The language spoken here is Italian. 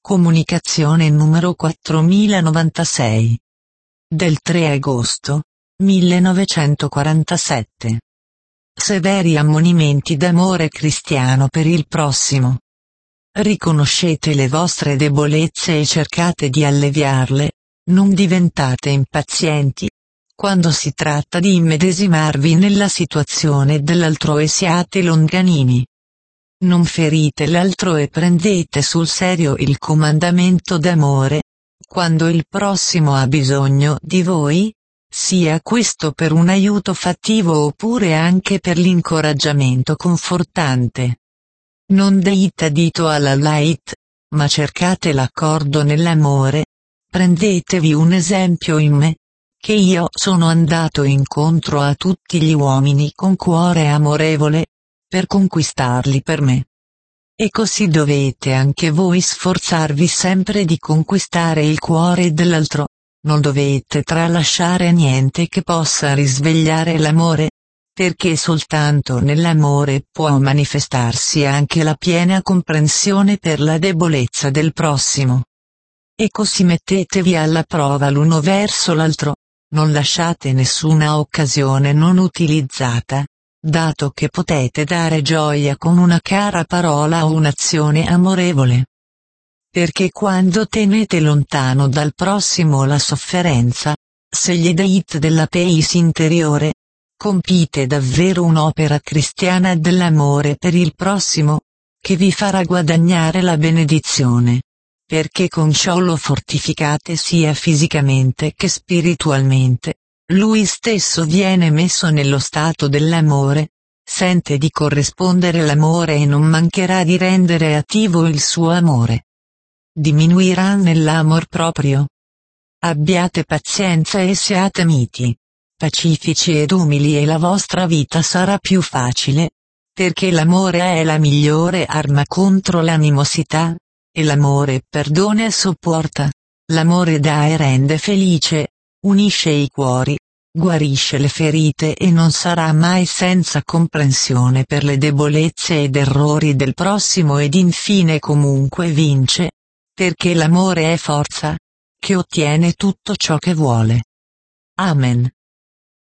Comunicazione numero 4096. Del 3 agosto 1947. Severi ammonimenti d'amore cristiano per il prossimo. Riconoscete le vostre debolezze e cercate di alleviarle, non diventate impazienti quando si tratta di immedesimarvi nella situazione dell'altro e siate longanimi. Non ferite l'altro e prendete sul serio il comandamento d'amore, quando il prossimo ha bisogno di voi, sia questo per un aiuto fattivo oppure anche per l'incoraggiamento confortante. Non dite dito alla light, ma cercate l'accordo nell'amore. Prendetevi un esempio in me, che io sono andato incontro a tutti gli uomini con cuore amorevole, per conquistarli per me. E così dovete anche voi sforzarvi sempre di conquistare il cuore dell'altro, non dovete tralasciare niente che possa risvegliare l'amore, perché soltanto nell'amore può manifestarsi anche la piena comprensione per la debolezza del prossimo. E così mettetevi alla prova l'uno verso l'altro, non lasciate nessuna occasione non utilizzata, dato che potete dare gioia con una cara parola o un'azione amorevole. Perché quando tenete lontano dal prossimo la sofferenza, se gli date della pace interiore, compite davvero un'opera cristiana dell'amore per il prossimo, che vi farà guadagnare la benedizione. Perché con ciò lo fortificate sia fisicamente che spiritualmente. Lui stesso viene messo nello stato dell'amore, sente di corrispondere l'amore e non mancherà di rendere attivo il suo amore. Diminuirà nell'amor proprio. Abbiate pazienza e siate miti, pacifici ed umili e la vostra vita sarà più facile, perché l'amore è la migliore arma contro l'animosità, e l'amore perdona e sopporta, l'amore dà e rende felice. Unisce i cuori, guarisce le ferite e non sarà mai senza comprensione per le debolezze ed errori del prossimo ed infine comunque vince, perché l'amore è forza, che ottiene tutto ciò che vuole. Amen.